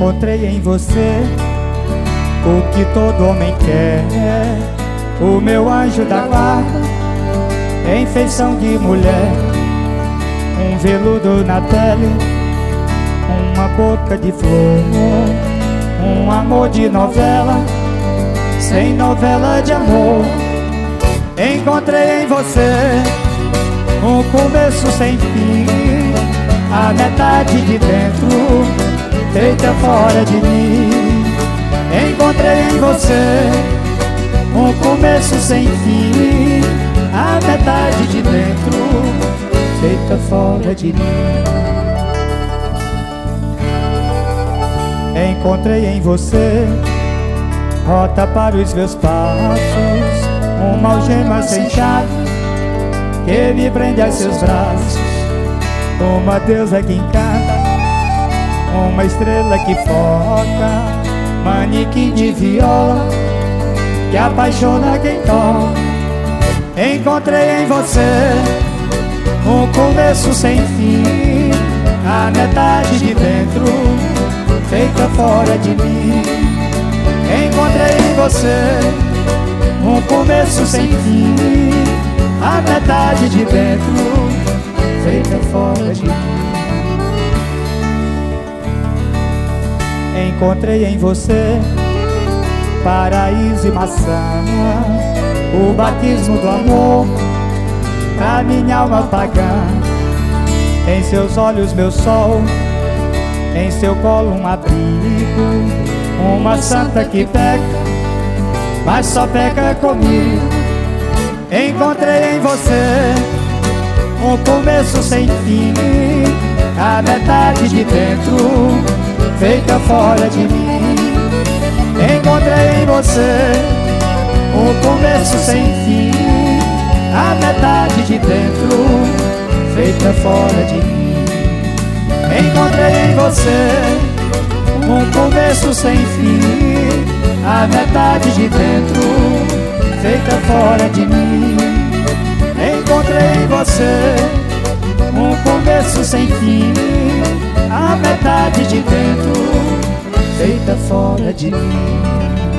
Encontrei em você o que todo homem quer, o meu anjo da guarda, em feição de mulher, um veludo na pele, uma boca de flor, um amor de novela, sem novela de amor. Encontrei em você um começo sem fim, a metade de dentro, feita fora de mim. Encontrei em você um começo sem fim, a metade de dentro, feita fora de mim. Encontrei em você rota para os meus passos, uma algema sem chave que me prende a seus braços, uma deusa que encanta, uma estrela que foca, manequim de viola que apaixona quem toca. Encontrei em você um começo sem fim, a metade de dentro, feita fora de mim. Encontrei em você um começo sem fim, a metade de dentro, feita fora de mim. Encontrei em você paraíso e maçã, o batismo do amor pra minha alma pagã. Em seus olhos meu sol, em seu colo um abrigo, uma santa que peca, mas só peca comigo. Encontrei em você um começo sem fim, a metade de dentro, feita fora de mim. Encontrei em você um começo sem fim, a metade de dentro, feita fora de mim. Encontrei em você um começo sem fim, a metade de dentro, feita fora de mim. Encontrei em você um começo sem fim, a metade de dentro, feita fora de mim.